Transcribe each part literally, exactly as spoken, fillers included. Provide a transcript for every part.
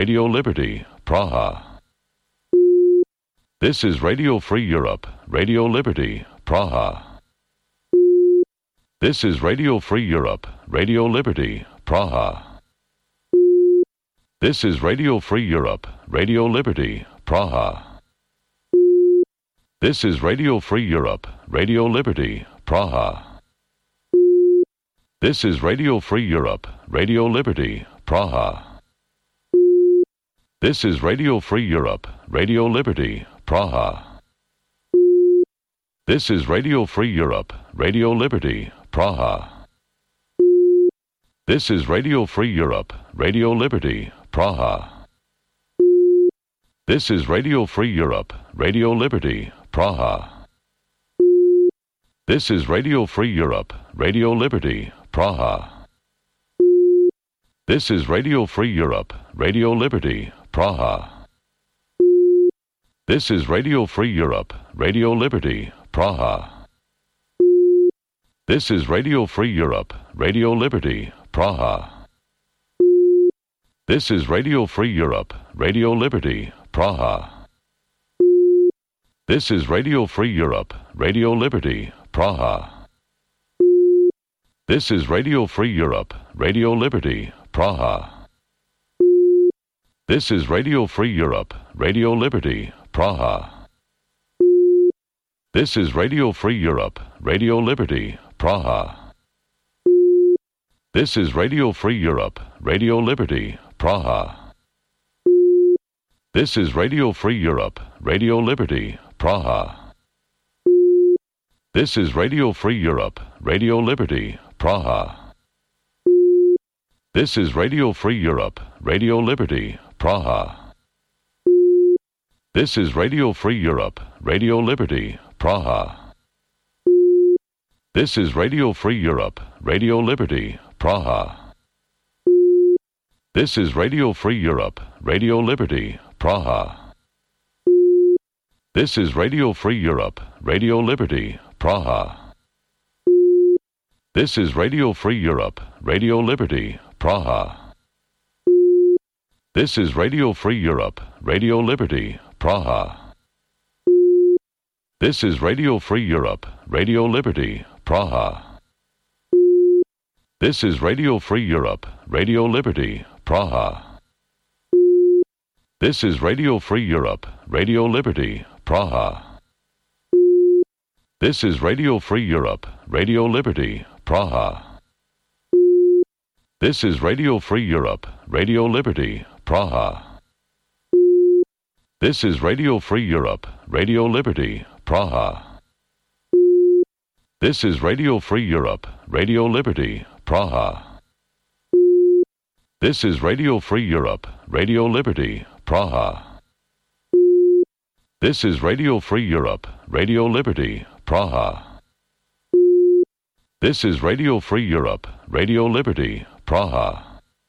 Radio Liberty, Praha. This is Radio Free Europe, Radio Liberty, Praha. This is Radio Free Europe, Radio Liberty, Praha. This is Radio Free Europe, Radio Liberty, Praha. This is Radio Free Europe, Radio Liberty, Praha. This is Radio Free Europe, Radio Liberty, Praha. This is Radio Free Europe, Radio Liberty, Praha. This is Radio Free Europe, Radio Liberty, Praha. This is Radio Free Europe, Radio Liberty, Praha. This is Radio Free Europe, Radio Liberty, Praha. This is Radio Free Europe, Radio Liberty, Praha. This is Radio Free Europe, Radio Liberty, Praha. This is Radio Free Europe, Radio Liberty, Praha. This is Radio Free Europe, Radio Liberty, Praha. This is Radio Free Europe, Radio Liberty, Praha. This is Radio Free Europe, Radio Liberty, Praha. This is Radio Free Europe, Radio Liberty, Praha. This is Radio Free Europe, Radio Liberty, Praha. This is Radio Free Europe, Radio Liberty, Praha. This is Radio Free Europe, Radio Liberty, Praha. This is Radio Free Europe, Radio Liberty, Praha. This is Radio Free Europe, Radio Liberty, Praha. This is Radio Free Europe, Radio Liberty, Praha. This is Radio Free Europe, Radio Liberty, Praha. This is Radio Free Europe, Radio Liberty, Praha. This is Radio Free Europe, Radio Liberty, Praha. This is Radio Free Europe, Radio Liberty, Praha. This is Radio Free Europe, Radio Liberty, Praha. This is Radio Free Europe, Radio Liberty, Praha. This is Radio Free Europe, Radio Liberty, Praha. This is Radio Free Europe, Radio Liberty, Praha. This is Radio Free Europe, Radio Liberty, Praha. This is Radio Free Europe, Radio Liberty, Praha. This is Radio Free Europe, Radio Liberty, Praha. This is Radio Free Europe, Radio Liberty, Praha. This is Radio Free Europe, Radio Liberty, Praha. This is Radio Free Europe, Radio Liberty, Praha. This is Radio Free Europe, Radio Liberty, Praha. This is Radio Free Europe, Radio Liberty, Praha.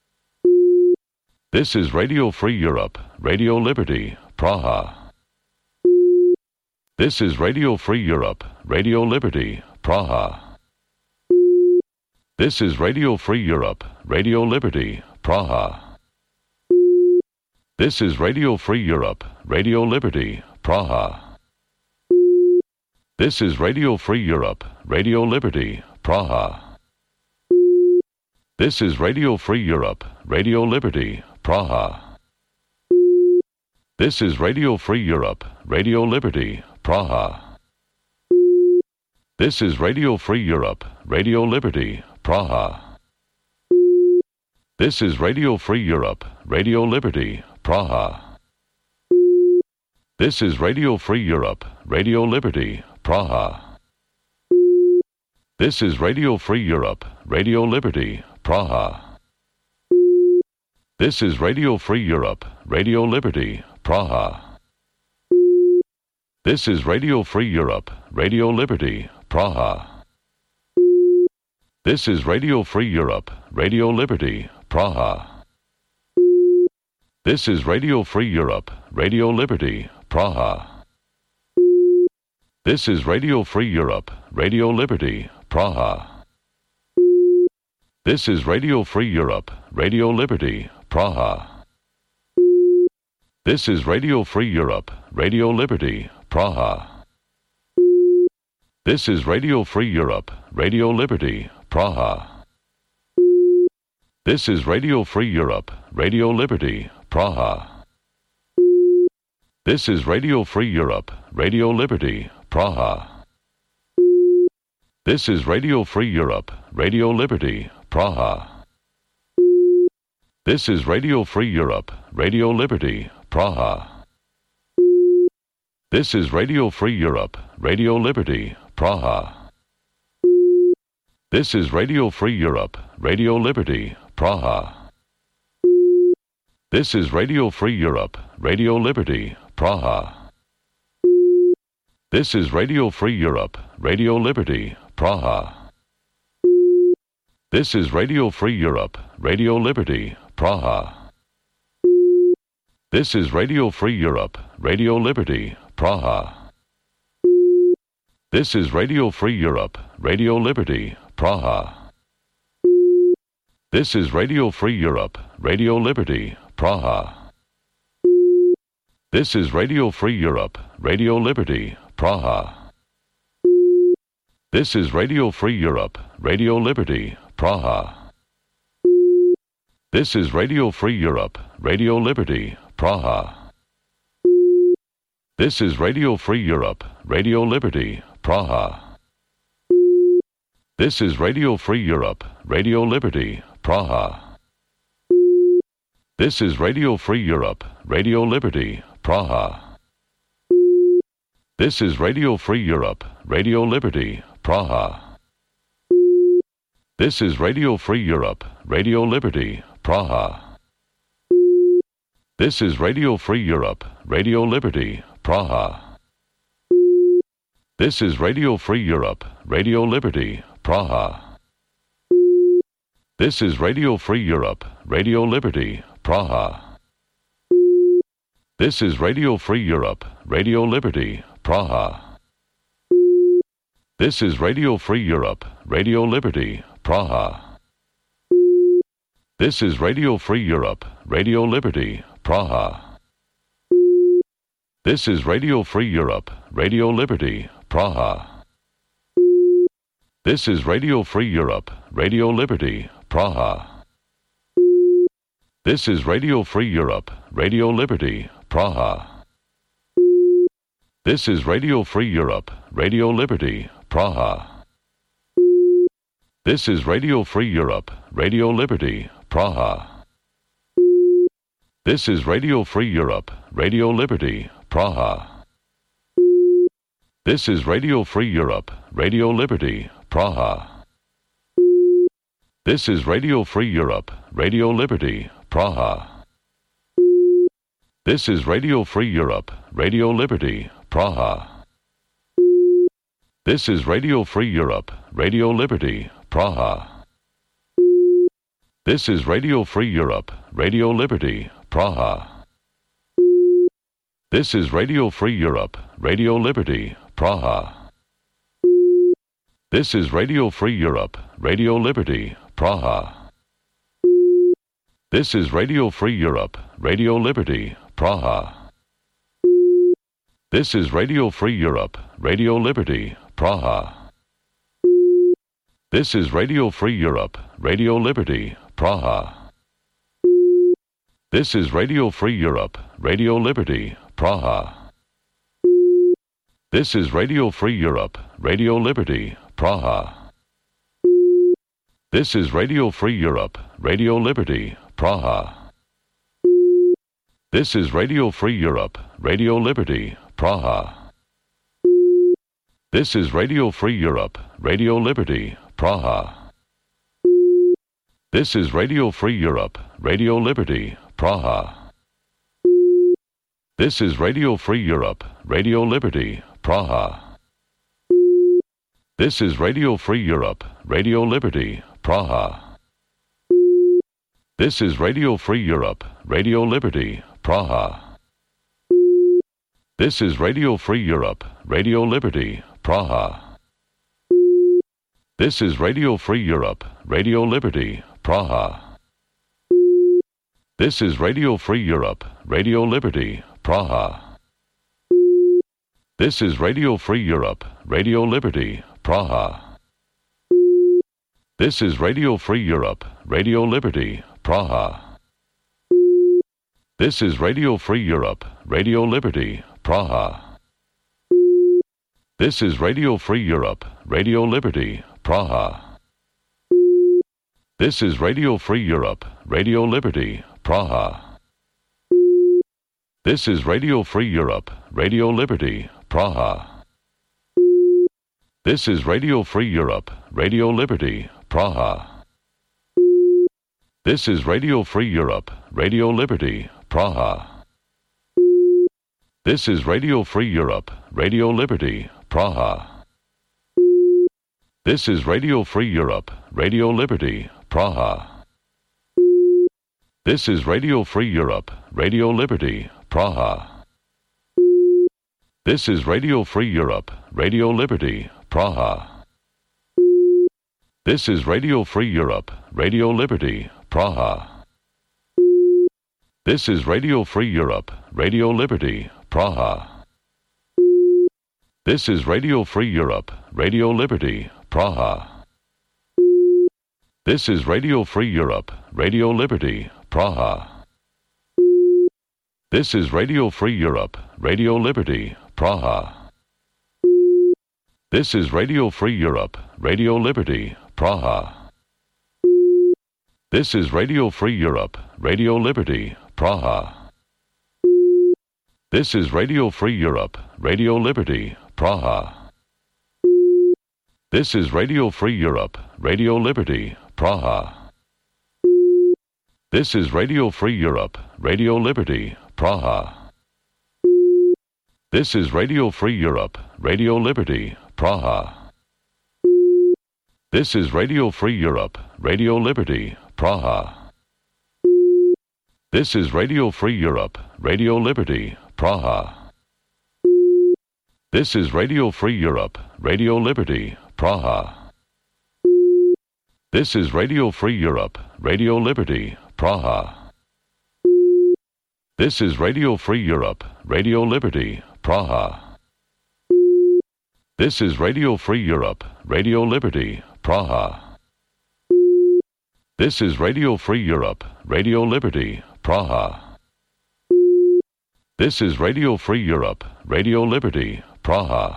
This is Radio Free Europe, Radio Liberty, Praha. This is Radio Free Europe, Radio Liberty, Praha. This is Radio Free Europe, Radio Liberty, Praha. This is Radio Free Europe, Radio Liberty, Praha. This is Radio Free Europe, Radio Liberty, Praha. This is Radio Free Europe, Radio Liberty, Praha. This is Radio Free Europe, Radio Liberty, Praha. This is Radio Free Europe, Radio Liberty, Praha. This is Radio Free Europe, Radio Liberty, Praha. This is Radio Free Europe, Radio Liberty, Praha. This is Radio Free Europe, Radio Liberty, Praha. This is Radio Free Europe, Radio Liberty, Praha. This is Radio Free Europe, Radio Liberty, Praha. This is Radio Free Europe, Radio Liberty, Praha. This is Radio Free Europe, Radio Liberty, Praha. This is Radio Free Europe, Radio Liberty, Praha. This is Radio Free Europe, Radio Liberty, Praha. This is Radio Free Europe, Radio Liberty, Praha. This is Radio Free Europe, Radio Liberty, Praha. This is Radio Free Europe, Radio Liberty, Praha. This is Radio Free Europe, Radio Liberty, Praha. This is Radio Free Europe, Radio Liberty, Praha. This is Radio Free Europe, Radio Liberty, Praha. This is Radio Free Europe, Radio Liberty, Praha. This is Radio Free Europe, Radio Liberty, Praha. This is Radio Free Europe, Radio Liberty, Praha. This is Radio Free Europe, Radio Liberty, Praha. This is Radio Free Europe, Radio Liberty, Praha. This is Radio Free Europe, Radio Liberty, Praha. This is Radio Free Europe, Radio Liberty, Praha. This is Radio Free Europe, Radio Liberty, Praha. This is Radio Free Europe, Radio Liberty, Praha. This is Radio Free Europe, Radio Liberty, Praha. This is Radio Free Europe, Radio Liberty, Praha. This is Radio Free Europe, Radio Liberty, Praha. This is Radio Free Europe, Radio Liberty, Praha. This is Radio Free Europe, Radio Liberty, Praha. This is Radio Free Europe, Radio Liberty, Praha. This is Radio Free Europe, Radio Liberty, Praha. This is Radio Free Europe, Radio Liberty, Praha. This is Radio Free Europe, Radio Liberty, Praha. This is Radio Free Europe, Radio Liberty, Praha. This is Radio Free Europe, Radio Liberty, Praha. This is Radio Free Europe, Radio Liberty, Praha. This is Radio Free Europe, Radio Liberty, Praha. This is Radio Free Europe, Radio Liberty, Praha. This is Radio Free Europe, Radio Liberty, Praha. This is Radio Free Europe, Radio Liberty, Praha. This is Radio Free Europe, Radio Liberty, Praha. This is Radio Free Europe, Radio Liberty, Praha. This is Radio Free Europe, Radio Liberty, Praha. This is Radio Free Europe, Radio Liberty, Praha. This is Radio Free Europe, Radio Liberty, Praha. This is Radio Free Europe, Radio Liberty, Praha. This is Radio Free Europe, Radio Liberty, Praha. This is Radio Free Europe, Radio Liberty, Praha. This is Radio Free Europe, Radio Liberty, Praha. This is Radio Free Europe, Radio Liberty, Praha. This is Radio Free Europe, Radio Liberty, Praha. This is Radio Free Europe, Radio Liberty, Praha. This is Radio Free Europe, Radio Liberty, Praha. This is Radio Free Europe, Radio Liberty, Praha. This is Radio Free Europe, Radio Liberty, Praha. This is Radio Free Europe, Radio Liberty, Praha. This is Radio Free Europe, Radio Liberty, Praha. This is Radio Free Europe, Radio Liberty, Praha. This is Radio Free Europe, Radio Liberty, Praha. This is Radio Free Europe, Radio Liberty, Praha. This is Radio Free Europe, Radio Liberty, Praha. This is Radio Free Europe, Radio Liberty, Praha. This is Radio Free Europe, Radio Liberty, Praha. This is Radio Free Europe, Radio Liberty, Praha. This is Radio Free Europe, Radio Liberty, Praha. This is Radio Free Europe, Radio Liberty, Praha. This is Radio Free Europe, Radio Liberty, Praha. This is Radio Free Europe, Radio Liberty, Praha. This is Radio Free Europe, Radio Liberty, Praha. This is Radio Free Europe, Radio Liberty, Praha. This is Radio Free Europe, Radio Liberty, Praha. This is Radio Free Europe, Radio Liberty, Praha. This is Radio Free Europe, Radio Liberty, Praha. This is Radio Free Europe, Radio Liberty, Praha. This is Radio Free Europe, Radio Liberty, Praha. This is Radio Free Europe, Radio Liberty, Praha. This is Radio Free Europe, Radio Liberty, Praha. This is Radio Free Europe, Radio Liberty, Praha. This is Radio Free Europe, Radio Liberty, Praha. This is Radio Free Europe, Radio Liberty, Praha. This is Radio Free Europe, Radio Liberty, Praha. This is Radio Free Europe, Radio Liberty, Praha. This is Radio Free Europe, Radio Liberty, Praha. This is Radio Free Europe, Radio Liberty, Praha. This is Radio Free Europe, Radio Liberty, Praha. This is Radio Free Europe, Radio Liberty, Praha. This is Radio Free Europe, Radio Liberty, Praha. This is Radio Free Europe, Radio Liberty, Praha. This is Radio Free Europe, Radio Liberty, Praha. This is Radio Free Europe, Radio Liberty, Praha. This is Radio Free Europe, Radio Liberty, Praha. This is Radio Free Europe, Radio Liberty, Praha. This is Radio Free Europe, Radio Liberty, Praha. This is Radio Free Europe, Radio Liberty, Praha. This is Radio Free Europe, Radio Liberty, Praha. This is Radio Free Europe, Radio Liberty, Praha.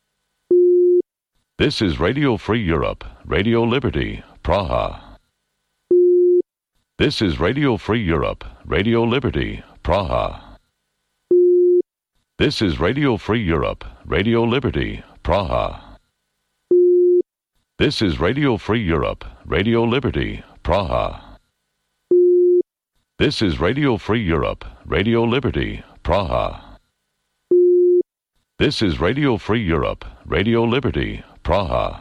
This is Radio Free Europe, Radio Liberty, Praha. This is Radio Free Europe, Radio Liberty, Praha. This is Radio Free Europe, Radio Liberty, Praha. This is Radio Free Europe, Radio Liberty, Praha. This is Radio Free Europe, Radio Liberty, Praha. This is Radio Free Europe, Radio Liberty, Praha.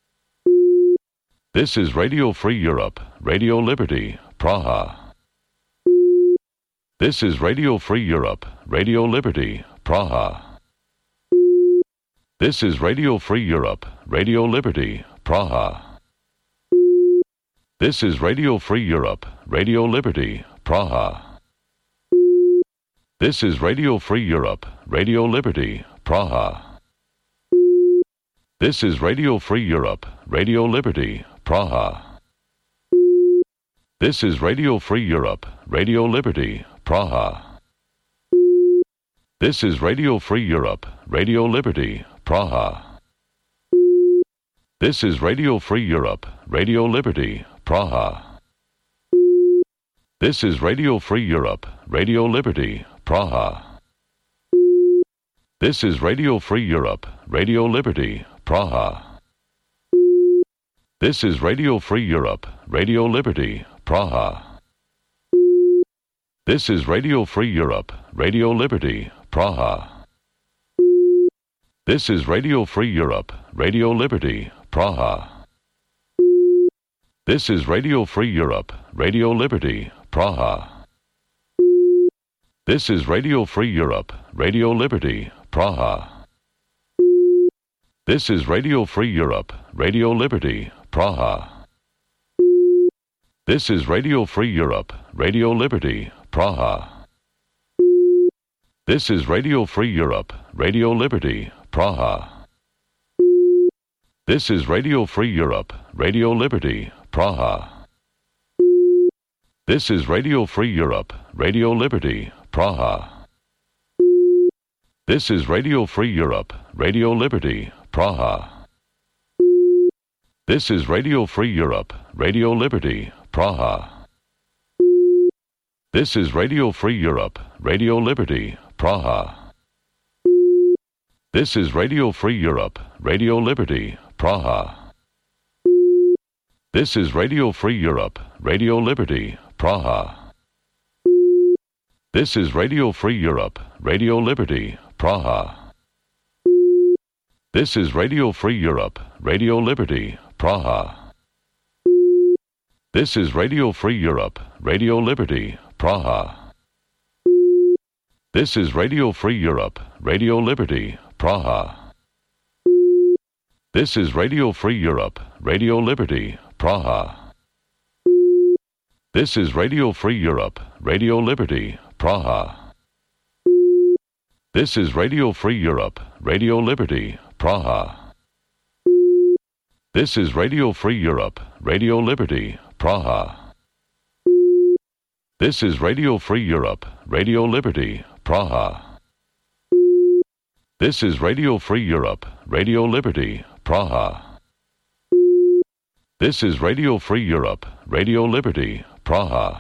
This is Radio Free Europe, Radio Liberty, Praha. This is Radio Free Europe, Radio Liberty, Praha. This is Radio Free Europe, Radio Liberty, Praha. This is Radio Free Europe, Radio Liberty, Praha. This is Radio Free Europe, Radio Liberty, Praha. This is Radio Free Europe, Radio Liberty, Praha. This is Radio Free Europe, Radio Liberty, Praha. This is Radio Free Europe, Radio Liberty, Praha. This is Radio Free Europe, Radio Liberty, Praha. This is Radio Free Europe, Radio Liberty, Praha. This is Radio Free Europe, Radio Liberty, Praha. This is Radio Free Europe, Radio Liberty, Praha. This is Radio Free Europe, Radio Liberty, Praha. This is Radio Free Europe, Radio Liberty, Praha. This is Radio Free Europe, Radio Liberty, Praha. This is Radio Free Europe, Radio Liberty, Praha. This is Radio Free Europe, Radio Liberty, Praha. This is Radio Free Europe, Radio Liberty, Praha. This is Radio Free Europe, Radio Liberty, Praha. This is Radio Free Europe, Radio Liberty, Praha. This is Radio Free Europe, Radio Liberty, Praha. This is Radio Free Europe, Radio Liberty, Praha. This is Radio Free Europe, Radio Liberty, Praha. This is Radio Free Europe, Radio Liberty, Praha. This is Radio Free Europe, Radio Liberty, Praha. This is Radio Free Europe, Radio Liberty, Praha. This is Radio Free Europe, Radio Liberty, Praha. This is Radio Free Europe, Radio Liberty, Praha. This is Radio Free Europe, Radio Liberty, Praha. This is Radio Free Europe, Radio Liberty, Praha. This is Radio Free Europe, Radio Liberty, Praha. This is Radio Free Europe, Radio Liberty, Praha. This is Radio Free Europe, Radio Liberty, Praha. This is Radio Free Europe, Radio Liberty, Praha. This is Radio Free Europe, Radio Liberty, Praha. This is Radio Free Europe, Radio Liberty, Praha. This is Radio Free Europe, Radio Liberty, Praha.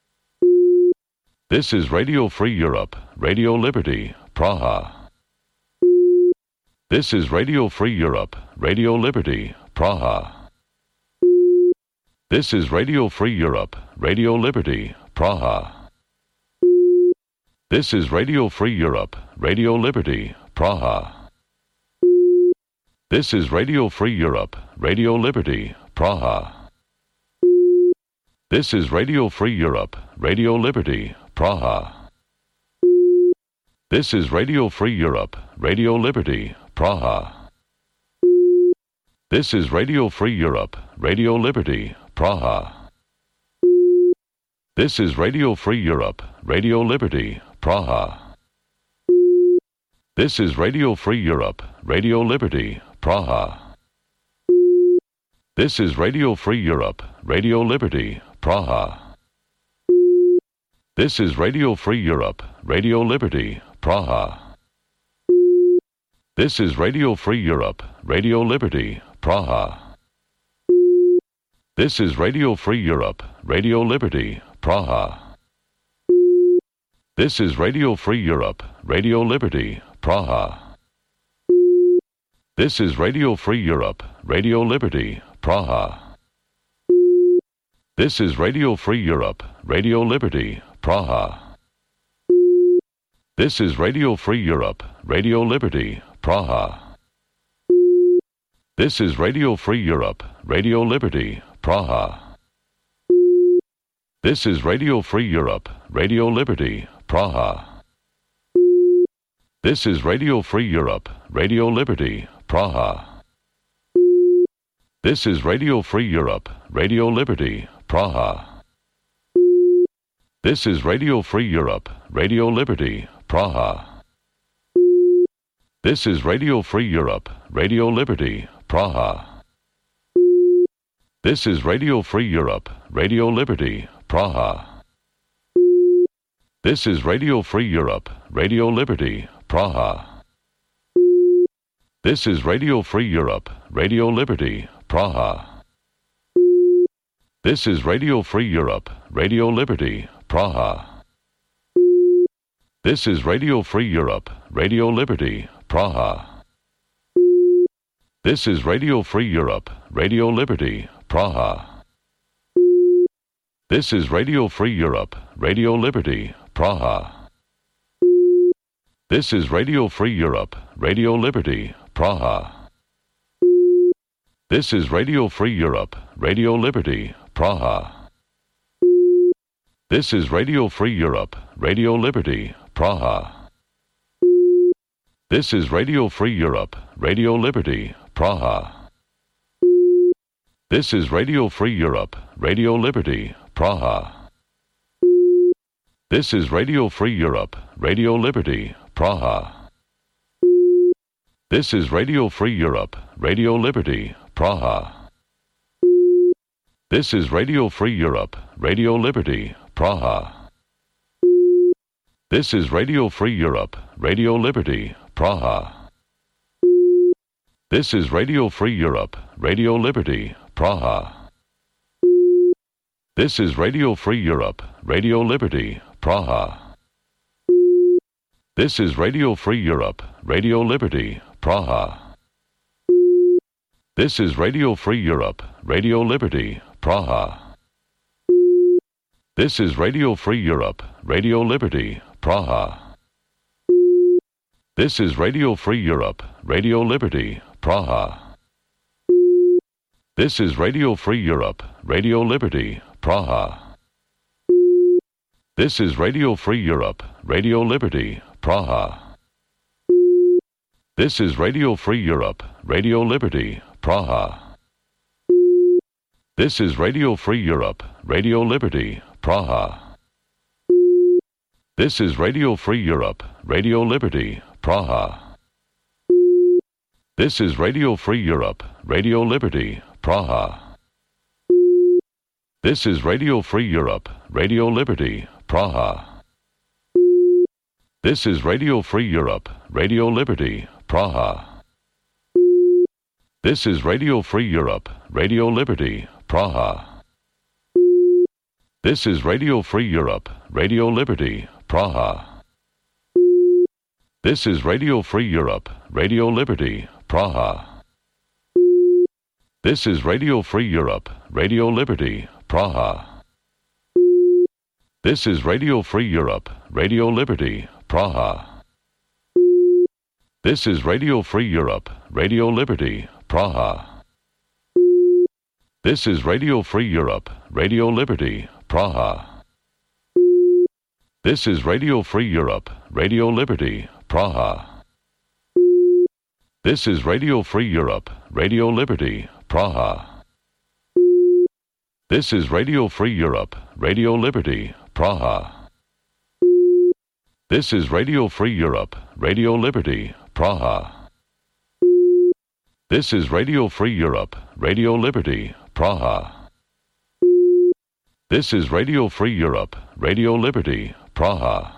This is Radio Free Europe, Radio Liberty, Praha. This is Radio Free Europe, Radio Liberty, Praha. This is Radio Free Europe, Radio Liberty, Praha. This is Radio Free Europe, Radio Liberty, Praha. This is Radio Free Europe, Radio Liberty, Praha. This is Radio Free Europe, Radio Liberty, Praha. This is Radio Free Europe, Radio Liberty, Praha. This is Radio Free Europe, Radio Liberty, Praha. This is Radio Free Europe, Radio Liberty, Praha. This is Radio Free Europe, Radio Liberty, Praha. This is Radio Free Europe, Radio Liberty, Praha. This is Radio Free Europe, Radio Liberty, Praha. This is Radio Free Europe, Radio Liberty, Praha. This is Radio Free Europe, Radio Liberty, Praha. This is Radio Free Europe, Radio Liberty, Praha. This is Radio Free Europe, Radio Liberty, Praha. This is Radio Free Europe, Radio Liberty, Praha. This is Radio Free Europe, Radio Liberty, Praha. This is Radio Free Europe, Radio Liberty, Praha. This is Radio Free Europe, Radio Liberty, Praha. This is Radio Free Europe, Radio Liberty, Praha. This is Radio Free Europe, Radio Liberty, Praha. This is Radio Free Europe, Radio Liberty, Praha. This is Radio Free Europe, Radio Liberty, Praha. This is Radio Free Europe, Radio Liberty, Praha. This is Radio Free Europe, Radio Liberty, Praha. This is Radio Free Europe, Radio Liberty, Praha. This is Radio Free Europe, Radio Liberty, Praha. This is Radio Free Europe, Radio Liberty, Praha. This is Radio Free Europe, Radio Liberty, Praha. This is Radio Free Europe, Radio Liberty, Praha. This is Radio Free Europe, Radio Liberty, Praha. This is Radio Free Europe, Radio Liberty, Praha. This is Radio Free Europe, Radio Liberty, Praha. This is Radio Free Europe, Radio Liberty, Praha. This is Radio Free Europe, Radio Liberty, Praha. This is Radio Free Europe, Radio Liberty, Praha. This is Radio Free Europe, Radio Liberty, Praha. This is Radio Free Europe, Radio Liberty, Praha. This is Radio Free Europe, Radio Liberty, Praha. This is Radio Free Europe, Radio Liberty, Praha. This is Radio Free Europe, Radio Liberty, Praha. This is Radio Free Europe, Radio Liberty, Praha. This is Radio Free Europe, Radio Liberty, Praha. This is Radio Free Europe, Radio Liberty, Praha. This is Radio Free Europe, Radio Liberty, Praha. This is Radio Free Europe, Radio Liberty, Praha. This is Radio Free Europe, Radio Liberty, Praha. This is Radio Free Europe, Radio Liberty, Praha. This is Radio Free Europe, Radio Liberty, Praha. This is Radio Free Europe, Radio Liberty, Praha. This is Radio Free Europe, Radio Liberty, Praha. This is Radio Free Europe, Radio Liberty, Praha. This is Radio Free Europe, Radio Liberty, Praha. This is Radio Free Europe, Radio Liberty, Praha. This is Radio Free Europe, Radio Liberty, Praha. This is Radio Free Europe, Radio Liberty, Praha. This is Radio Free Europe, Radio Liberty, Praha. This is Radio Free Europe, Radio Liberty, Praha. This is Radio Free Europe, Radio Liberty, Praha. This is Radio Free Europe, Radio Liberty, Praha. This is Radio Free Europe, Radio Liberty, Praha. This is Radio Free Europe, Radio Liberty, Praha. This is Radio Free Europe, Radio Liberty, Praha. This is Radio Free Europe, Radio Liberty, Praha. This is Radio Free Europe, Radio Liberty, Praha. This is Radio Free Europe, Radio Liberty, Praha.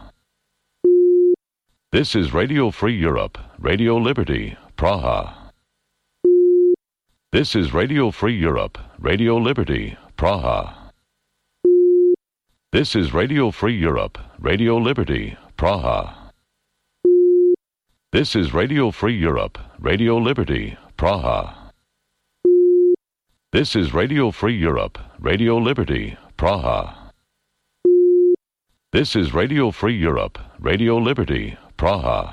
This is Radio Free Europe, Radio Liberty, Praha. This is Radio Free Europe, Radio Liberty, Praha. This is Radio Free Europe, Radio Liberty, Praha. This is Radio Free Europe, Radio Liberty, Praha. This is Radio Free Europe, Radio Liberty, Praha. This is Radio Free Europe, Radio Liberty, Praha.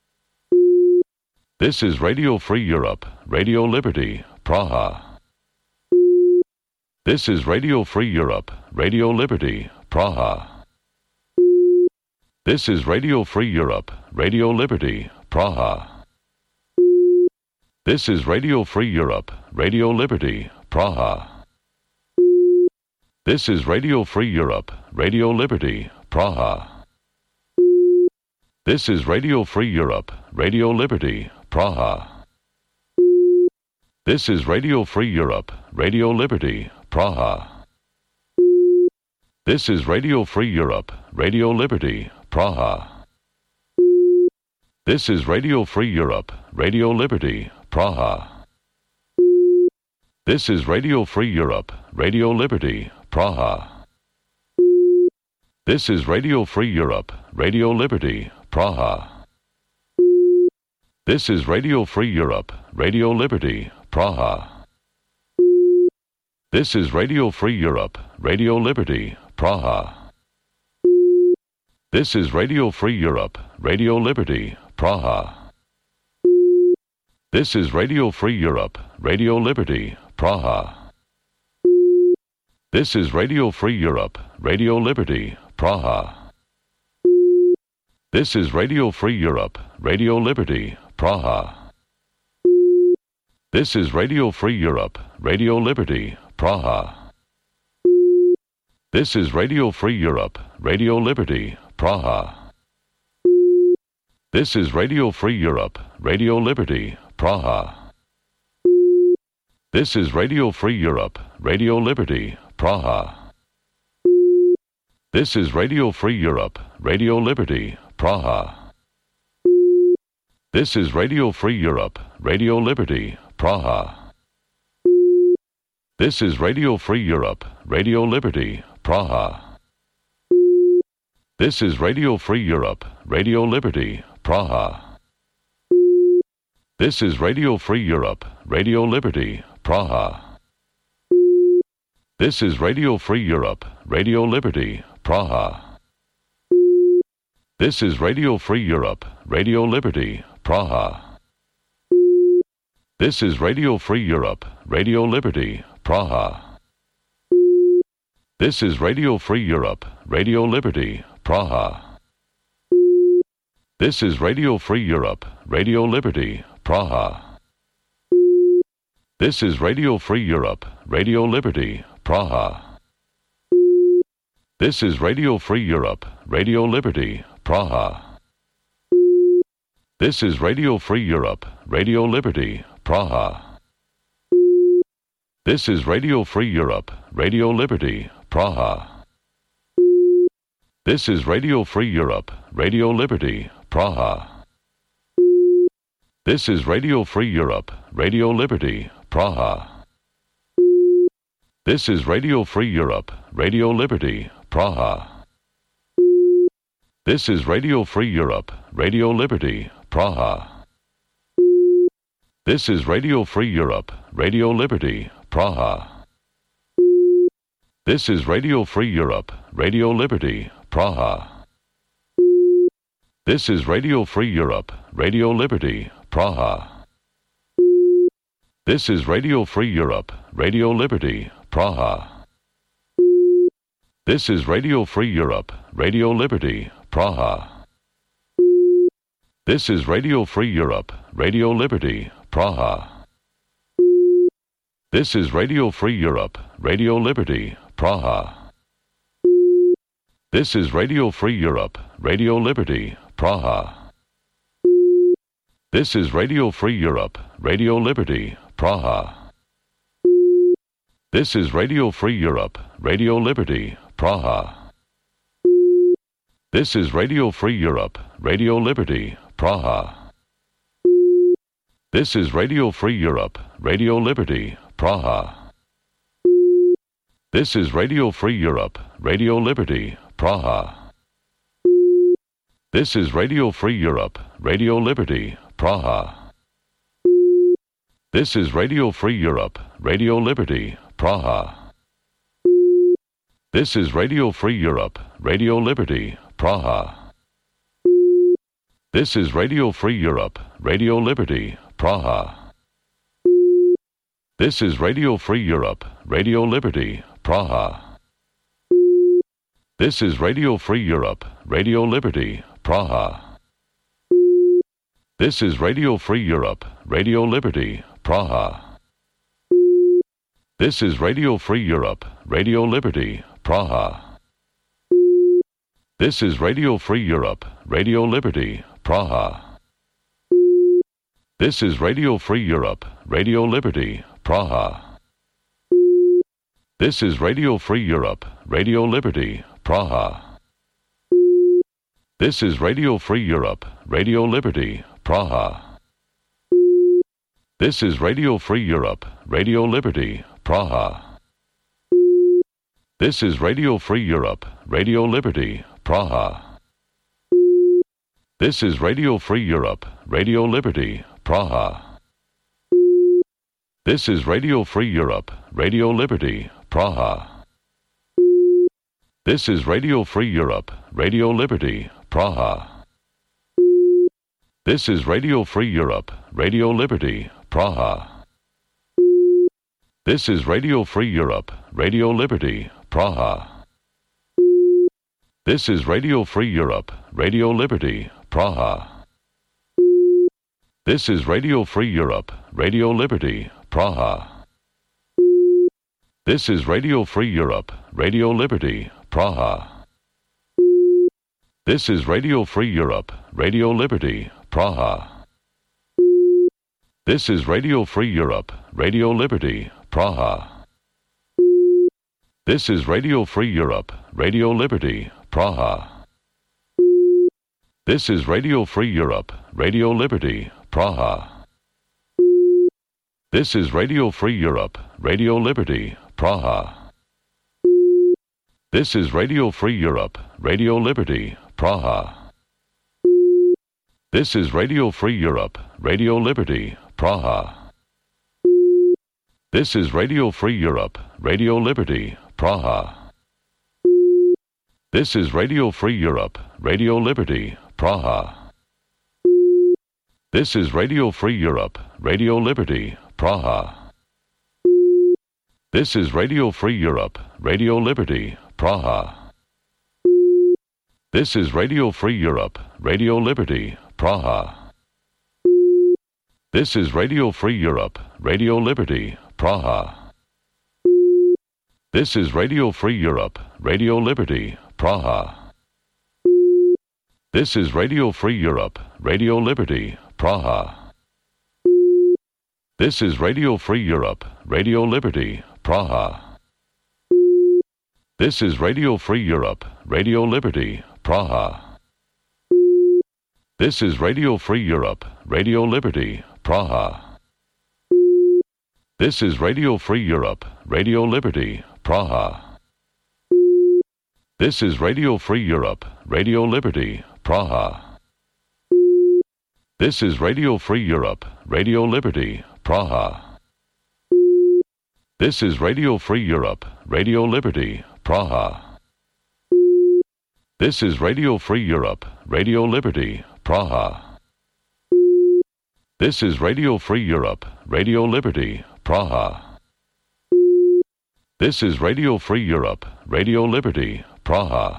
This is Radio Free Europe, Radio Liberty, Praha. This is Radio Free Europe, Radio Liberty, Praha. This is Radio Free Europe, Radio Liberty, Praha. This is Radio Free Europe, Radio Liberty, Praha. This is Radio Free Europe, Radio Liberty, Praha. This is Radio Free Europe, Radio Liberty, Praha. This is Radio Free Europe, Radio Liberty, Praha. This is Radio Free Europe, Radio Liberty, Praha. This is Radio Free Europe, Radio Liberty, Praha. This is Radio Free Europe, Radio Liberty, Praha. This is Radio Free Europe, Radio Liberty, Praha. This is Radio Free Europe, Radio Liberty, Praha. This is Radio Free Europe, Radio Liberty, Praha. This is Radio Free Europe, Radio Liberty, Praha. This is Radio Free Europe, Radio Liberty, Praha. This is Radio Free Europe, Radio Liberty, Praha. This is Radio Free Europe, Radio Liberty, Praha. This is Radio Free Europe, Radio Liberty, Praha. This is Radio Free Europe, Radio Liberty, Praha. This is Radio Free Europe, Radio Liberty, Praha. This is Radio Free Europe, Radio Liberty, Praha. This is Radio Free Europe, Radio Liberty, Praha. This is Radio Free Europe, Radio Liberty, Praha. This is Radio Free Europe, Radio Liberty, Praha. This is Radio Free Europe, Radio Liberty, Praha. This is Radio Free Europe, Radio Liberty, Praha. This is Radio Free Europe, Radio Liberty, Praha. This is Radio Free Europe, Radio Liberty, Praha. This is Radio Free Europe, Radio Liberty, Praha. This is Radio Free Europe, Radio Liberty, Praha. This is Radio Free Europe, Radio Liberty, Praha. This is Radio Free Europe, Radio Liberty, Praha. This is Radio Free Europe, Radio Liberty, Praha. This is Radio Free Europe, Radio Liberty, Praha. This is Radio Free Europe, Radio Liberty, Praha. This is Radio Free Europe, Radio Liberty, Praha. This is Radio Free Europe, Radio Liberty, Praha. This is Radio Free Europe, Radio Liberty, Praha. This is Radio Free Europe, Radio Liberty, Praha. This is Radio Free Europe, Radio Liberty, Praha. This is Radio Free Europe, Radio Liberty, Praha. This is Radio Free Europe, Radio Liberty, Praha. This is Radio Free Europe, Radio Liberty, Praha. This is Radio Free Europe, Radio Liberty, Praha. This is Radio Free Europe, Radio Liberty, Praha. This is Radio Free Europe, Radio Liberty, Praha. This is Radio Free Europe, Radio Liberty, Praha. This is Radio Free Europe, Radio Liberty, Praha. This is Radio Free Europe, Radio Liberty, Praha. This is Radio Free Europe, Radio Liberty, Praha. This is Radio Free Europe, Radio Liberty, Praha. This is Radio Free Europe, Radio Liberty, Praha. This is Radio Free Europe, Radio Liberty, Praha. This is Radio Free Europe, Radio Liberty, Praha. This is Radio Free Europe, Radio Liberty, Praha. This is Radio Free Europe, Radio Liberty, Praha. This is Radio Free Europe, Radio Liberty, Praha. This is Radio Free Europe, Radio Liberty, Praha. This is Radio Free Europe, Radio Liberty, Praha. This is Radio Free Europe, Radio Liberty, Praha. This is Radio Free Europe, Radio Liberty, Praha. This is Radio Free Europe, Radio Liberty, Praha. This is Radio Free Europe, Radio Liberty, Praha. This is Radio Free Europe, Radio Liberty, Praha. This is Radio Free Europe, Radio Liberty, Praha. This is Radio Free Europe, Radio Liberty, Praha. This is Radio Free Europe, Radio Liberty, Praha. This is Radio Free Europe, Radio Liberty, Praha. This is Radio Free Europe, Radio Liberty, Praha. This is Radio Free Europe, Radio Liberty, Praha. This is Radio Free Europe, Radio Liberty, Praha. This is Radio Free Europe, Radio Liberty, Praha. This is Radio Free Europe, Radio Liberty, Praha. This is Radio Free Europe, Radio Liberty, Praha. This is Radio Free Europe, Radio Liberty, Praha. This is Radio Free Europe, Radio Liberty, Praha. This is Radio Free Europe, Radio Liberty, Praha. This is Radio Free Europe, Radio Liberty, Praha. This is Radio Free Europe, Radio Liberty, Praha. This is Radio Free Europe, Radio Liberty, Praha. This is Radio Free Europe, Radio Liberty, Praha. This is Radio Free Europe, Radio Liberty, Praha. This is Radio Free Europe, Radio Liberty, Praha. This is Radio Free Europe, Radio Liberty, Praha. This is Radio Free Europe, Radio Liberty, Praha. This is Radio Free Europe, Radio Liberty, Praha. This is Radio Free Europe, Radio Liberty, Praha. This is Radio Free Europe, Radio Liberty, Praha. This is Radio Free Europe, Radio Liberty, Praha. This is Radio Free Europe, Radio Liberty, Praha. This is Radio Free Europe, Radio Liberty, Praha. This is Radio Free Europe, Radio Liberty, Praha. This is Radio Free Europe, Radio Liberty, Praha. This is Radio Free Europe, Radio Liberty, Praha. This is Radio Free Europe, Radio Liberty, Praha. This is Radio Free Europe, Radio Liberty, Praha. This is Radio Free Europe, Radio Liberty, Praha. This is Radio Free Europe, Radio Liberty, Praha. This is Radio Free Europe, Radio Liberty, Praha.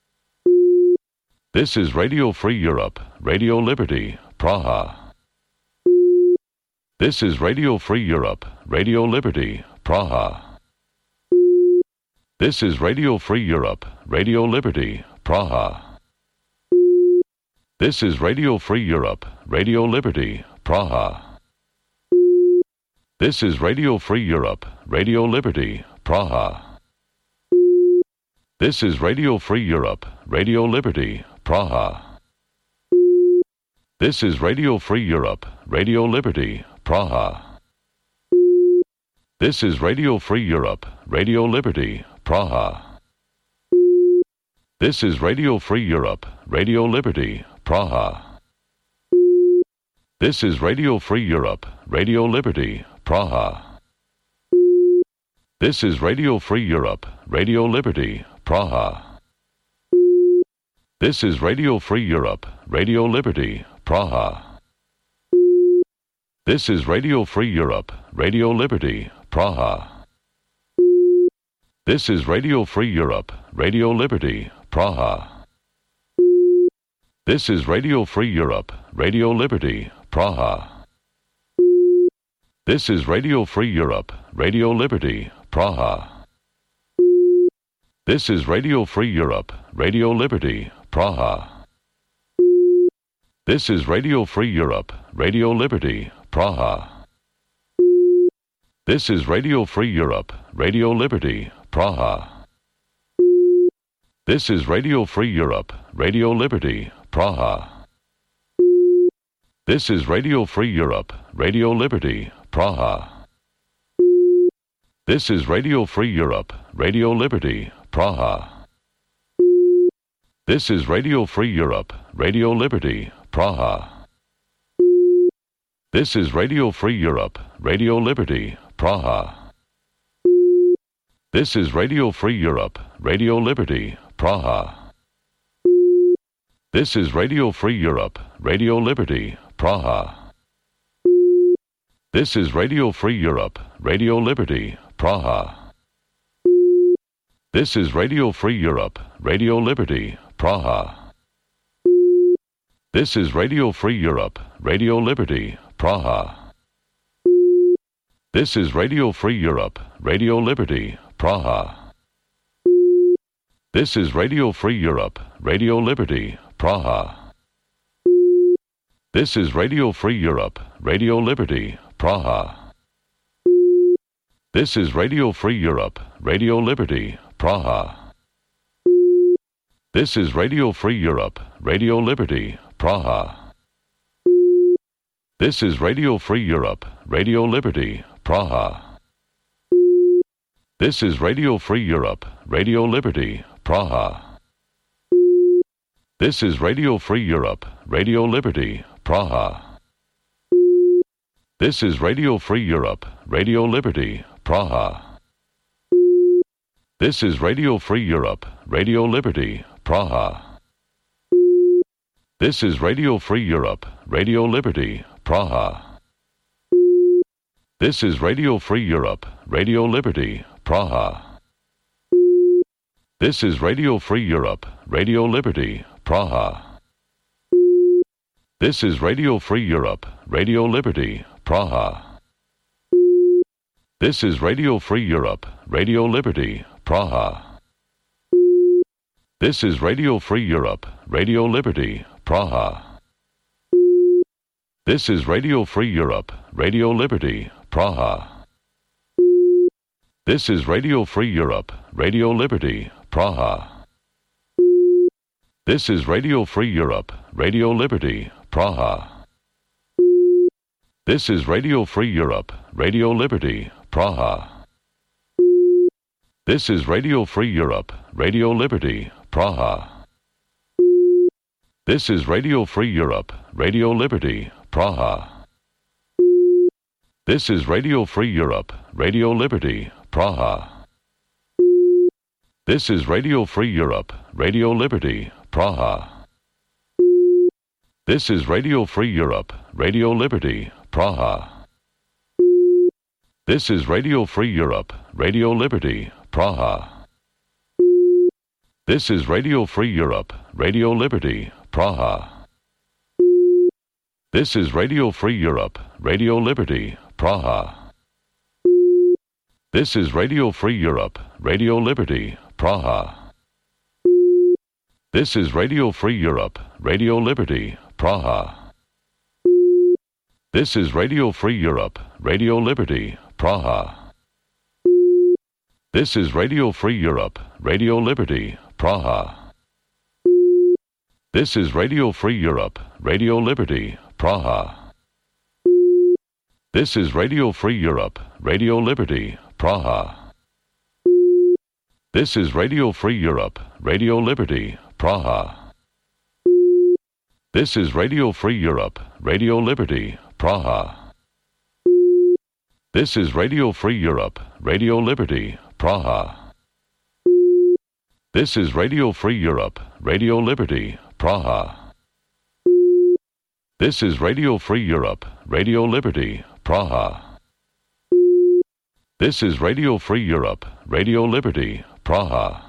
This is Radio Free Europe, Radio Liberty, Praha. This is Radio Free Europe, Radio Liberty, Praha. This is Radio Free Europe, Radio Liberty, Praha. This is Radio Free Europe, Radio Liberty, Praha. This is Radio Free Europe, Radio Liberty, Praha. This is Radio Free Europe, Radio Liberty, Praha. This is Radio Free Europe, Radio Liberty, Praha. This is Radio Free Europe, Radio Liberty, Praha. This is Radio Free Europe, Radio Liberty, Praha. This is Radio Free Europe, Radio Liberty, Praha. This is Radio Free Europe, Radio Liberty, Praha. This is Radio Free Europe, Radio Liberty, Praha. This is Radio Free Europe, Radio Liberty, Praha. This is Radio Free Europe, Radio Liberty, Praha. This is Radio Free Europe, Radio Liberty, Praha. This is Radio Free Europe, Radio Liberty, Praha. This is Radio Free Europe, Radio Liberty, Praha. This is Radio Free Europe, Radio Liberty, Praha. This is Radio Free Europe, Radio Liberty, Praha. This is Radio Free Europe, Radio Liberty, Praha. This is Radio Free Europe, Radio Liberty, Praha. This is Radio Free Europe, Radio Liberty, Praha. This is Radio Free Europe, Radio Liberty, Praha. This is Radio Free Europe, Radio Liberty, Praha. This is Radio Free Europe, Radio Liberty, Praha. This is Radio Free Europe, Radio Liberty, Praha. This is Radio Free Europe, Radio Liberty, Praha. This is Radio Free Europe, Radio Liberty, Praha. This is Radio Free Europe, Radio Liberty, Praha. This is Radio Free Europe, Radio Liberty, Praha. This is Radio Free Europe, Radio Liberty, Praha. This is Radio Free Europe, Radio Liberty, Praha. This is Radio Free Europe, Radio Liberty, Praha. This is Radio Free Europe, Radio Liberty, Praha. This is Radio Free Europe, Radio Liberty, Praha. This is Radio Free Europe, Radio Liberty, Praha. This is Radio Free Europe, Radio Liberty, Praha. This is Radio Free Europe, Radio Liberty, Praha. This is Radio Free Europe, Radio Liberty, Praha. This is Radio Free Europe, Radio Liberty, Praha. This is Radio Free Europe, Radio Liberty, Praha. This is Radio Free Europe, Radio Liberty, Praha. This is Radio Free Europe, Radio Liberty, Praha. This is Radio Free Europe, Radio Liberty, Praha. This is Radio Free Europe, Radio Liberty, Praha. This is Radio Free Europe, Radio Liberty, Praha. This is Radio Free Europe, Radio Liberty, Praha. This is Radio Free Europe, Radio Liberty, Praha. This is Radio Free Europe, Radio Liberty, Praha. This is Radio Free Europe, Radio Liberty, Praha. This is Radio Free Europe, Radio Liberty, Praha. This is Radio Free Europe, Radio Liberty, Praha. This is Radio Free Europe, Radio Liberty, Praha. This is Radio Free Europe, Radio Liberty, Praha. This is Radio Free Europe, Radio Liberty, Praha. This is Radio Free Europe, Radio Liberty, Praha. This is Radio Free Europe, Radio Liberty, Praha. This is Radio Free Europe, Radio Liberty, Praha. This is Radio Free Europe, Radio Liberty, Praha. This is Radio Free Europe, Radio Liberty, Praha. This is Radio Free Europe, Radio Liberty, Praha. This is Radio Free Europe, Radio Liberty, Praha. This is Radio Free Europe, Radio Liberty, Praha. This is Radio Free Europe, Radio Liberty, Praha. This is Radio Free Europe, Radio Liberty, Praha. This is Radio Free Europe, Radio Liberty, Praha. This is Radio Free Europe, Radio Liberty, Praha. This is Radio Free Europe, Radio Liberty, Praha. This is Radio Free Europe, Radio Liberty, Praha.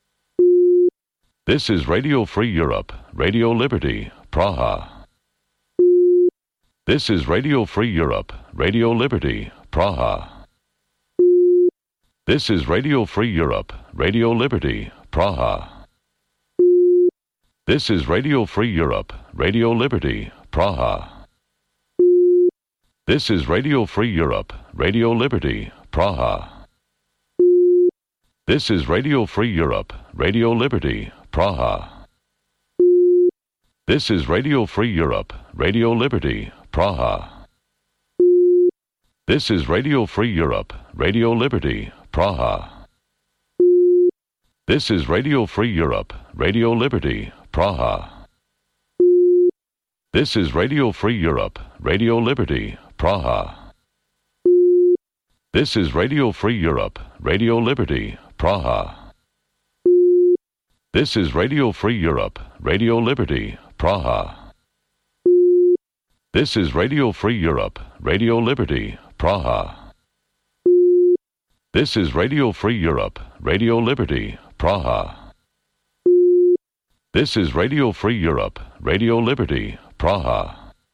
This is Radio Free Europe, Radio Liberty, Praha. This is Radio Free Europe, Radio Liberty, Praha. This is Radio Free Europe, Radio Liberty, Praha. This is Radio Free Europe, Radio Liberty, Praha. This is Radio Free Europe, Radio Liberty, Praha. This is Radio Free Europe, Radio Liberty, Praha. This is Radio Free Europe, Radio Liberty, Praha. This is Radio Free Europe, Radio Liberty, Praha. This is Radio Free Europe, Radio Liberty, Praha. This is Radio Free Europe, Radio Liberty, Praha. This is Radio Free Europe, Radio Liberty, Praha. This is Radio Free Europe, Radio Liberty, Praha. This is Radio Free Europe, Radio Liberty, Praha. This is Radio Free Europe, Radio Liberty, Praha. This is Radio Free Europe, Radio Liberty, Praha.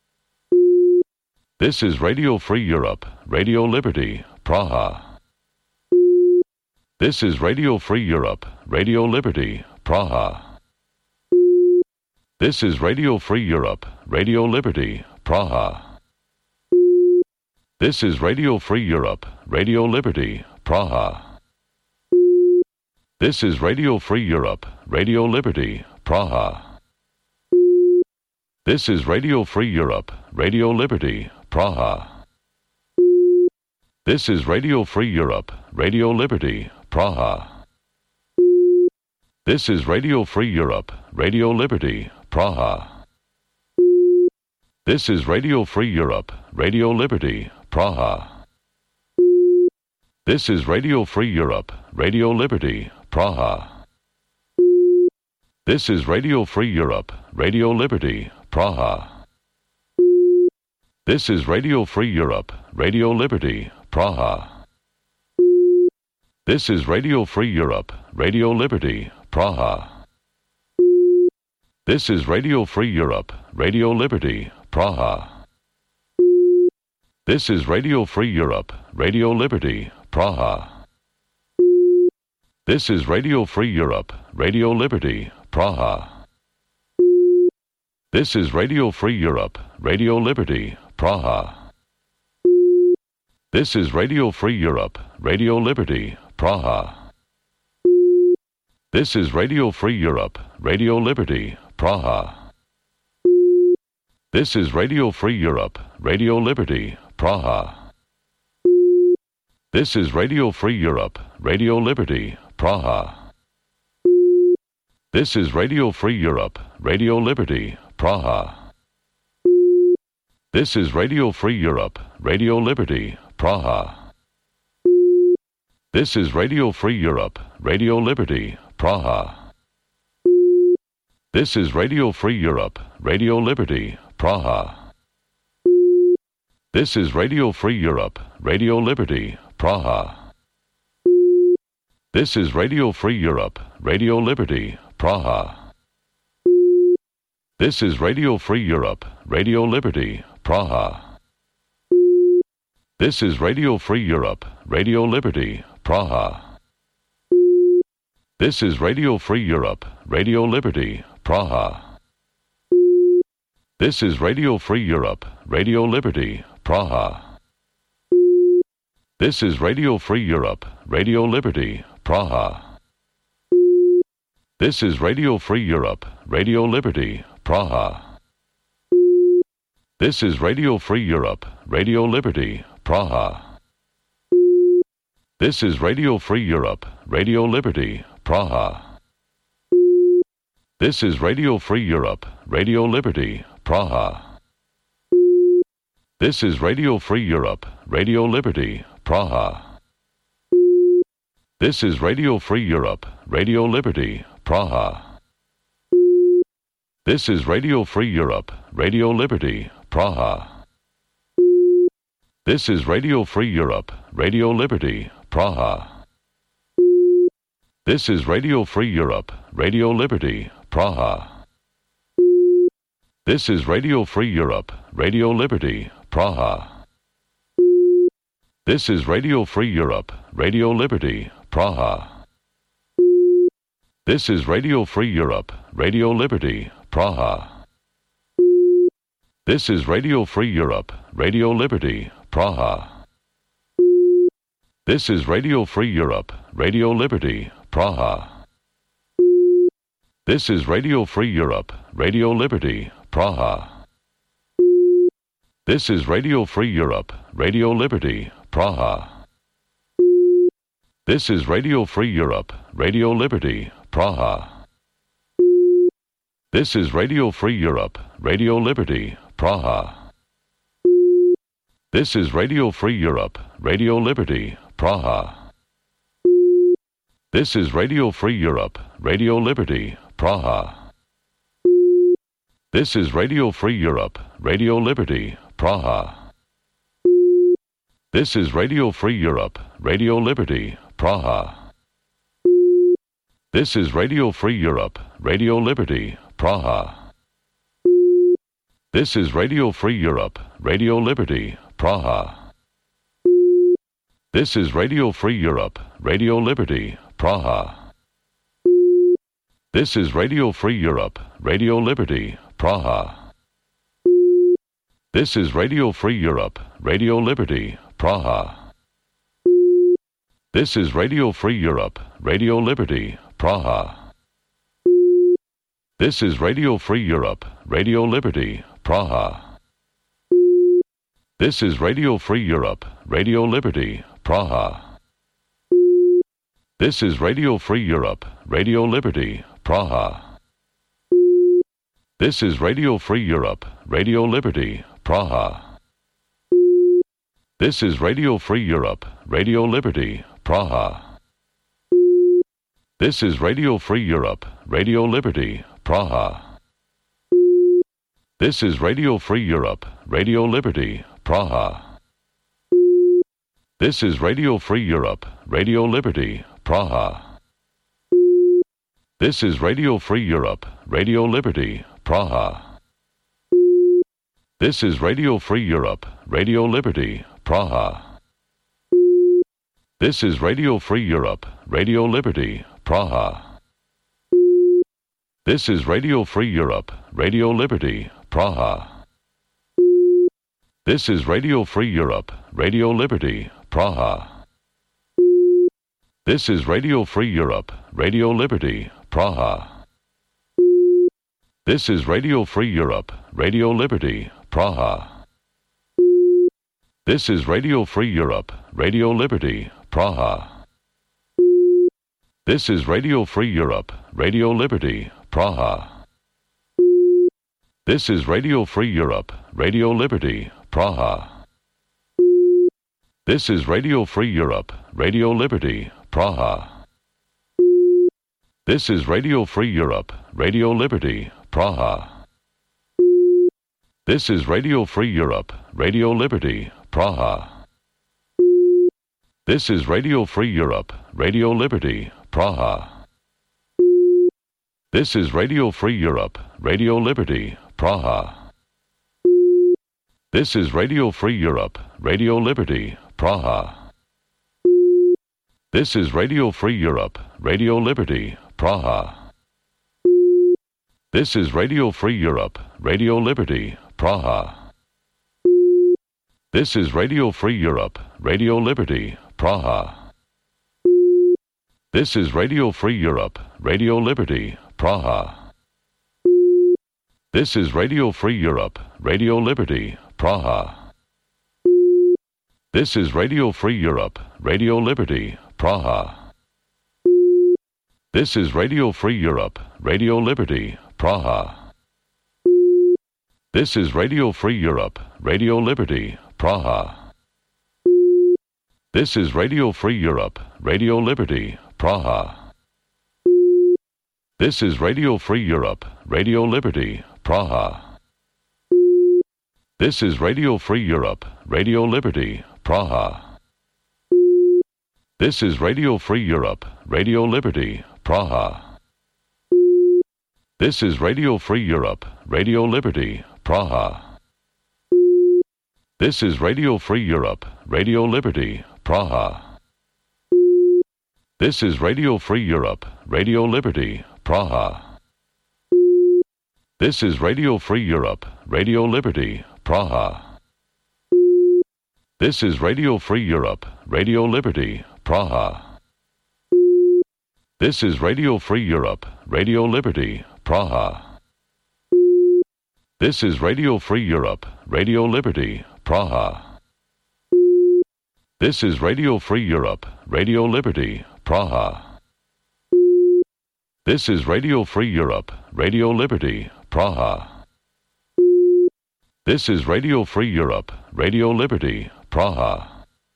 This is Radio Free Europe, Radio Liberty, Praha. This is Radio Free Europe, Radio Liberty, Praha. This is Radio Free Europe, Radio Liberty, Praha. This is Radio Free Europe, Radio Liberty, Praha. This is Radio Free Europe, Radio Liberty, Praha. This is Radio Free Europe, Radio Liberty, Praha. This is Radio Free Europe, Radio Liberty, Praha. This is Radio Free Europe, Radio Liberty, Praha. This is Radio Free Europe, Radio Liberty, Praha. This is Radio Free Europe, Radio Liberty, Praha. This is Radio Free Europe, Radio Liberty, Praha. This is Radio Free Europe, Radio Liberty, Praha. This is Radio Free Europe, Radio Liberty, Praha. This is Radio Free Europe, Radio Liberty, Praha. This is Radio Free Europe, Radio Liberty, Praha. This is Radio Free Europe, Radio Liberty, Praha. This is Radio Free Europe, Radio Liberty, Praha. This is Radio Free Europe, Radio Liberty, Praha. This is Radio Free Europe, Radio Liberty, Praha. This is Radio Free Europe, Radio Liberty, Praha. This is Radio Free Europe, Radio Liberty, Praha. This is Radio Free Europe, Radio Liberty, Praha. This is Radio Free Europe, Radio Liberty, Praha. This is Radio Free Europe, Radio Liberty, Praha. This is Radio Free Europe, Radio Liberty, Praha. This is Radio Free Europe, Radio Liberty, Praha. This is Radio Free Europe, Radio Liberty, Praha. This is Radio Free Europe, Radio Liberty, Praha. This is Radio Free Europe, Radio Liberty, Praha. This is Radio Free Europe, Radio Liberty, Praha. This is Radio Free Europe, Radio Liberty, Praha. This is Radio Free Europe, Radio Liberty, Praha. This is Radio Free Europe, Radio Liberty, Praha. This is Radio Free Europe, Radio Liberty, Praha. This is Radio Free Europe, Radio Liberty, Praha. This is Radio Free Europe, Radio Liberty, Praha. This is Radio Free Europe, Radio Liberty, Praha. This is Radio Free Europe, Radio Liberty, Praha. This is Radio Free Europe, Radio Liberty, Praha. This is Radio Free Europe, Radio Liberty, Praha. This is Radio Free Europe, Radio Liberty, Praha. This is Radio Free Europe, Radio Liberty, Praha. This is Radio Free Europe, Radio Liberty, Praha. This is Radio Free Europe, Radio Liberty, Praha. This is Radio Free Europe, Radio Liberty, Praha. This is Radio Free Europe, Radio Liberty, Praha. This is Radio Free Europe, Radio Liberty, Praha. This is Radio Free Europe, Radio Liberty, Praha. This is Radio Free Europe, Radio Liberty, Praha. This is Radio Free Europe, Radio Liberty, Praha. This is Radio Free Europe, Radio Liberty, Praha. This is Radio Free Europe, Radio Liberty, Praha. This is Radio Free Europe, Radio Liberty, Praha. This is Radio Free Europe, Radio Liberty, Praha. This is Radio Free Europe, Radio Liberty, Praha. This is Radio Free Europe, Radio Liberty, Praha. This is Radio Free Europe, Radio Liberty, Praha. This is Radio Free Europe, Radio Liberty, Praha. This is Radio Free Europe, Radio Liberty, Praha. This is Radio Free Europe, Radio Liberty, Praha. This is Radio Free Europe, Radio Liberty, Praha. This is Radio Free Europe, Radio Liberty, Praha. This is Radio Free Europe, Radio Liberty, Praha. This is Radio Free Europe, Radio Liberty, Praha. This is Radio Free Europe, Radio Liberty, Praha. This is Radio Free Europe, Radio Liberty, Praha. This is Radio Free Europe, Radio Liberty, Praha. This is Radio Free Europe, Radio Liberty, Praha. This is Radio Free Europe, Radio Liberty, Praha. This is Radio Free Europe, Radio Liberty, Praha. This is Radio Free Europe, Radio Liberty, Praha. This is Radio Free Europe, Radio Liberty, Praha. This is Radio Free Europe, Radio Liberty, Praha. This is Radio Free Europe, Radio Liberty, Praha. This is Radio Free Europe, Radio Liberty, Praha. This is Radio Free Europe, Radio Liberty, Praha. This is Radio Free Europe, Radio Liberty, Praha. This is Radio Free Europe, Radio Liberty, Praha. This is Radio Free Europe, Radio Liberty, Praha. This is Radio Free Europe, Radio Liberty, Praha. This is Radio Free Europe, Radio Liberty, Praha. This is Radio Free Europe, Radio Liberty, Praha. This is Radio Free Europe, Radio Liberty, Praha. This is Radio Free Europe, Radio Liberty, Praha. This is Radio Free Europe, Radio Liberty, Praha. This is Radio Free Europe, Radio Liberty, Praha. This is Radio Free Europe, Radio Liberty, Praha. This is Radio Free Europe, Radio Liberty, Praha. This is Radio Free Europe, Radio Liberty, Praha. This is Radio Free Europe, Radio Liberty, Praha. This is Radio Free Europe, Radio Liberty, Praha. This is Radio Free Europe, Radio Liberty, Praha. This is Radio Free Europe, Radio Liberty, Praha. This is Radio Free Europe, Radio Liberty, Praha. This is Radio Free Europe, Radio Liberty, Praha. This is Radio Free Europe, Radio Liberty, Praha. This is Radio Free Europe, Radio Liberty, Praha. This is Radio Free Europe, Radio Liberty, Praha. This is Radio Free Europe, Radio Liberty, Praha. This is Radio Free Europe, Radio Liberty, Praha. This is Radio Free Europe, Radio Liberty, Praha. This is Radio Free Europe, Radio Liberty, Praha. This is Radio Free Europe, Radio Liberty, Praha. This is Radio Free Europe, Radio Liberty, Praha. This is Radio Free Europe, Radio Liberty, Praha. This is Radio Free Europe, Radio Liberty, Praha.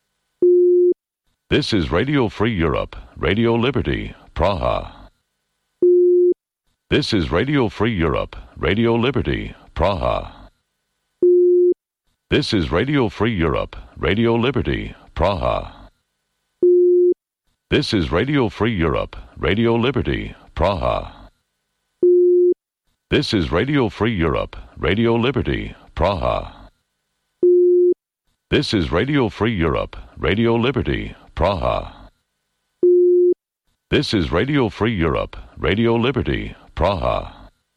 This is Radio Free Europe, Radio Liberty, Praha. This is Radio Free Europe, Radio Liberty, Praha. This is Radio Free Europe, Radio Liberty, Praha. This is Radio Free Europe, Radio Liberty, Praha. This is Radio Free Europe, Radio Liberty, Praha. This is Radio Free Europe, Radio Liberty, Praha. This is Radio Free Europe, Radio Liberty, Praha.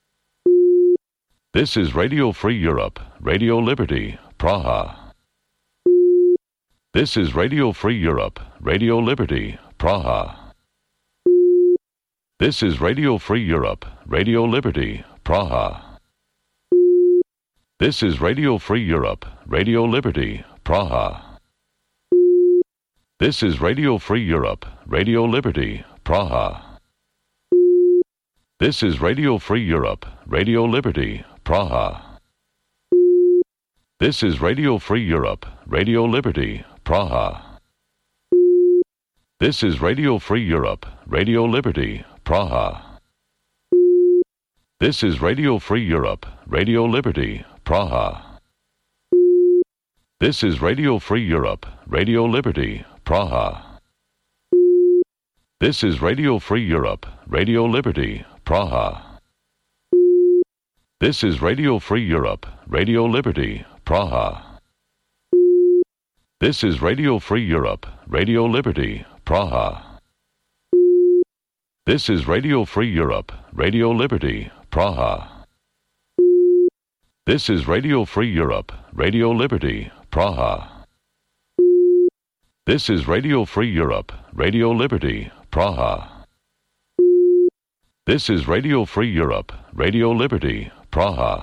This is Radio Free Europe, Radio Liberty, Praha. This is Radio Free Europe, Radio Liberty, Praha. This is Radio Free Europe, Radio Liberty, Praha. This is Radio Free Europe, Radio Liberty, Praha. This is Radio Free Europe, Radio Liberty, Praha. This is Radio Free Europe, Radio Liberty, Praha. This is Radio Free Europe, Radio Liberty, Praha. This is Radio Free Europe, Radio Liberty, Praha. This is Radio Free Europe, Radio Liberty, Praha. This is Radio Free Europe, Radio Liberty, Praha. This is Radio Free Europe, Radio Liberty, Praha. This is Radio Free Europe, Radio Liberty, Praha. This is Radio Free Europe, Radio Liberty, Praha. This is Radio Free Europe, Radio Liberty, Praha. This is Radio Free Europe, Radio Liberty, Praha. This is Radio Free Europe, Radio Liberty, Praha. This is Radio Free Europe, Radio Liberty, Praha.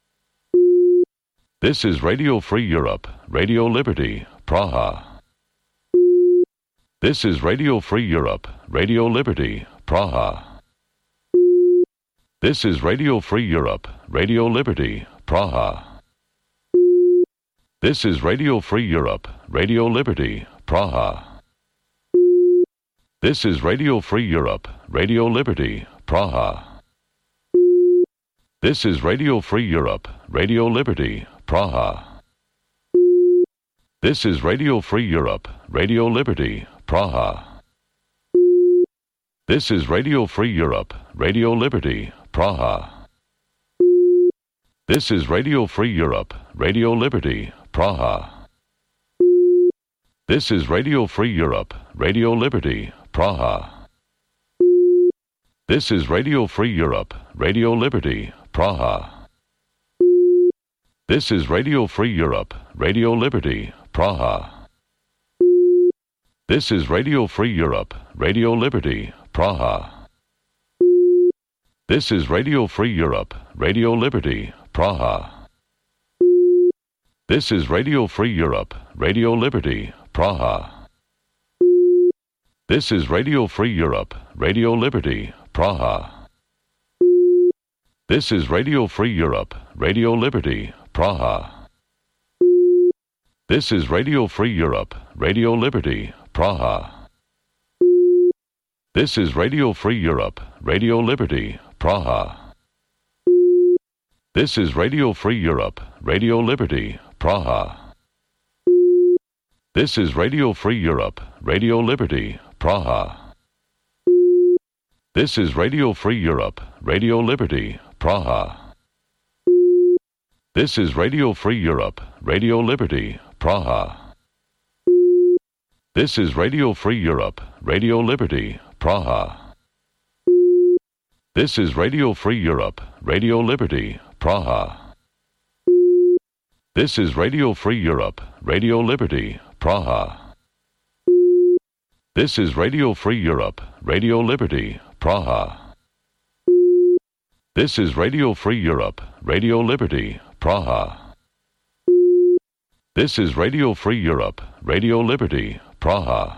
This is Radio Free Europe, Radio Liberty, Praha. This is Radio Free Europe, Radio Liberty, Praha. This is Radio Free Europe, Radio Liberty, Praha. This is Radio Free Europe, Radio Liberty, Praha. This is Radio Free Europe, Radio Liberty, Praha. This is Radio Free Europe, Radio Liberty, Praha. This is Radio Free Europe, Radio Liberty, Praha. This is Radio Free Europe, Radio Liberty, Praha. This is Radio Free Europe, Radio Liberty, Praha. This is Radio Free Europe, Radio Liberty, Praha. This is Radio Free Europe, Radio Liberty, Praha. This is Radio Free Europe, Radio Liberty, Praha. This is Radio Free Europe, Radio Liberty, Praha. This is Radio Free Europe, Radio Liberty, Praha. This is Radio Free Europe, Radio Liberty, Praha. This is Radio Free Europe, Radio Liberty, Praha. This is Radio Free Europe, Radio Liberty, Praha. This is Radio Free Europe, Radio Liberty, Praha. This is Radio Free Europe, Radio Liberty, Praha. This is Radio Free Europe, Radio Liberty, Praha. This is Radio Free Europe, Radio Liberty, Praha. This is Radio Free Europe, Radio Liberty, Praha. This is Radio Free Europe, Radio Liberty, Praha. This is Radio Free Europe, Radio Liberty, Praha. This is Radio Free Europe, Radio Liberty, Praha. This is Radio Free Europe, Radio Liberty, Praha. This is Radio Free Europe, Radio Liberty, Praha. This is Radio Free Europe, Radio Liberty, Praha. This is Radio Free Europe, Radio Liberty, Praha.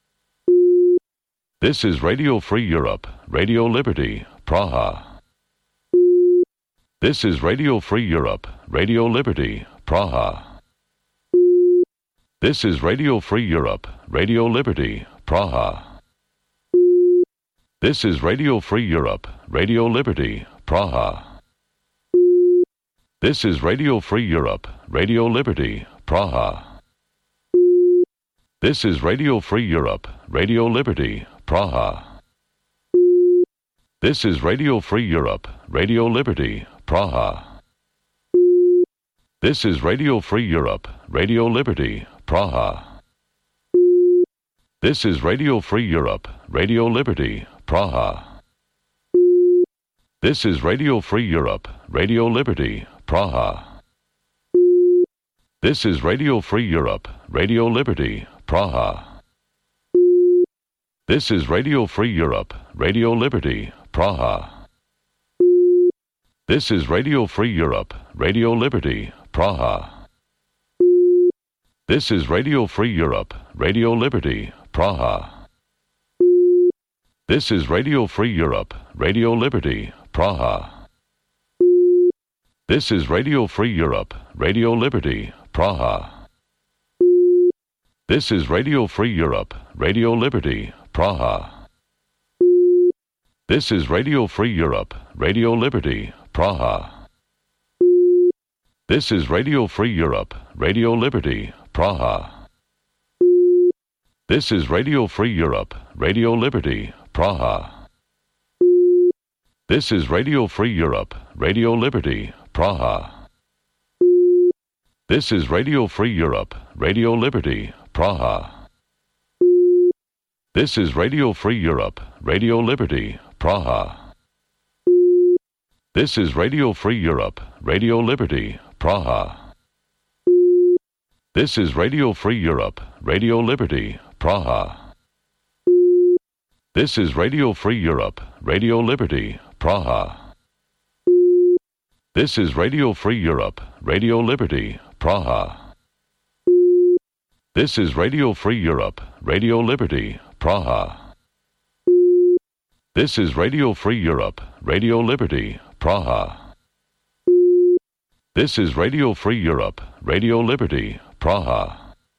This is Radio Free Europe, Radio Liberty, Praha. This is Radio Free Europe, Radio Liberty, Praha. This is Radio Free Europe, Radio Liberty, Praha. This is Radio Free Europe, Radio Liberty, Praha. This is Radio Free Europe, Radio Liberty, Praha. This is Radio Free Europe, Radio Liberty, Praha. This is Radio Free Europe, Radio Liberty, Praha. This is Radio Free Europe, Radio Liberty, Praha. This is Radio Free Europe, Radio Liberty, Praha. This is Radio Free Europe, Radio Liberty, Praha. This is Radio Free Europe, Radio Liberty, Praha. This is Radio Free Europe, Radio Liberty, Praha. This is Radio Free Europe, Radio Liberty, Praha. This is Radio Free Europe, Radio Liberty, Praha. This is Radio Free Europe, Radio Liberty, Praha. This is Radio Free Europe, Radio Liberty, Praha. This is Radio Free Europe, Radio Liberty, Praha. This is Radio Free Europe, Radio Liberty, Praha. This is Radio Free Europe, Radio Liberty, Praha. This is Radio Free Europe, Radio Liberty, Praha. This is Radio Free Europe, Radio Liberty, Praha. This is Radio Free Europe, Radio Liberty, Praha. This is Radio Free Europe, Radio Liberty, Praha. This is Radio Free Europe, Radio Liberty, Praha. This is Radio Free Europe, Radio Liberty, Praha. This is Radio Free Europe, Radio Liberty, Praha. This is Radio Free Europe, Radio Liberty, Praha. This is Radio Free Europe, Radio Liberty, Praha. This is Radio Free Europe, Radio Liberty, Praha. This is Radio Free Europe, Radio Liberty, Praha.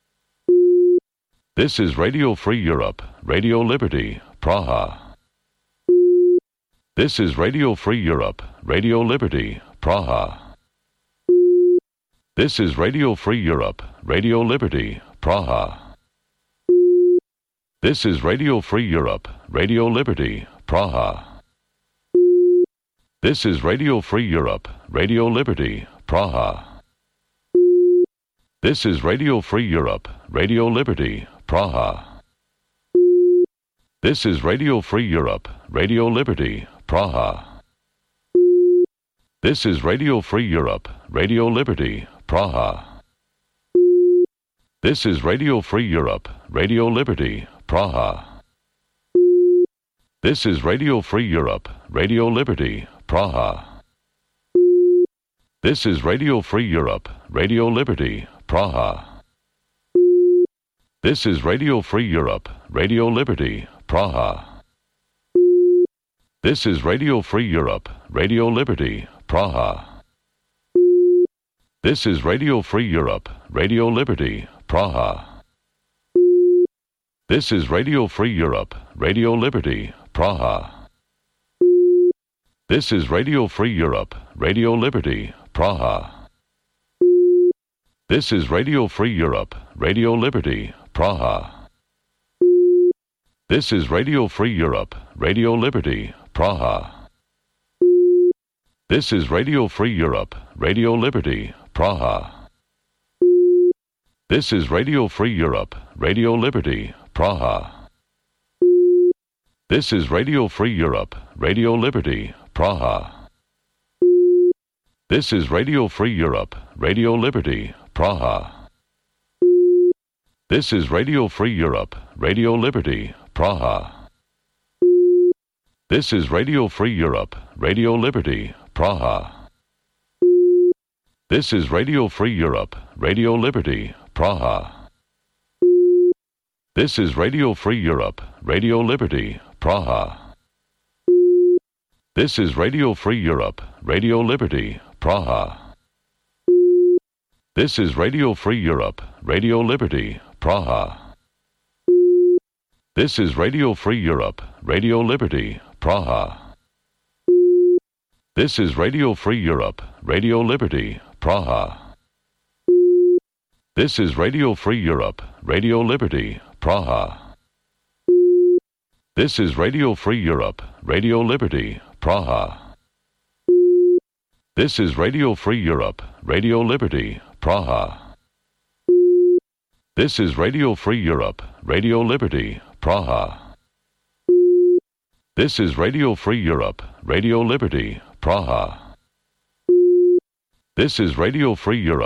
This is Radio Free Europe, Radio Liberty, Praha. This is Radio Free Europe, Radio Liberty, Praha. This is Radio Free Europe, Radio Liberty, Praha. This is Radio Free Europe, Radio Liberty, Praha. This is Radio Free Europe, Radio Liberty, Praha. This is Radio Free Europe, Radio Liberty, Praha. This is Radio Free Europe, Radio Liberty, Praha. This is Radio Free Europe, Radio Liberty, Praha. This is Radio Free Europe, Radio Liberty, Praha. This is Radio Free Europe, Radio Liberty, Praha. This is Radio Free Europe, Radio Liberty, Praha. This is Radio Free Europe, Radio Liberty, Praha. This is Radio Free Europe, Radio Liberty, Praha. This is Radio Free Europe, Radio Liberty, Praha. This is Radio Free Europe, Radio Liberty, Praha. This is Radio Free Europe, Radio Liberty, Praha. This is Radio Free Europe, Radio Liberty, Praha. This is Radio Free Europe, Radio Liberty, Praha. This is Radio Free Europe, Radio Liberty, Praha. This is Radio Free Europe, Radio Liberty, Praha. This is Radio Free Europe, Radio Liberty, Praha. This is Radio Free Europe, Radio Liberty, Praha. This is Radio Free Europe, Radio Liberty, Praha. This is Radio Free Europe, Radio Liberty, Praha. This is Radio Free Europe, Radio Liberty, Praha. This is Radio Free Europe, Radio Liberty, Praha. This is Radio Free Europe, Radio Liberty, Praha. This is Radio Free Europe, Radio Liberty, Praha. This is Radio Free Europe, Radio Liberty, Praha. This is Radio Free Europe, Radio Liberty, Praha. This is Radio Free Europe, Radio Liberty, Praha. This is Radio Free Europe, Radio Liberty, Praha. This is Radio Free Europe, Radio Liberty, Praha. This is Radio Free Europe, Radio Liberty, Praha. This is Radio Free Europe, Radio Liberty, Praha. This is Radio Free Europe.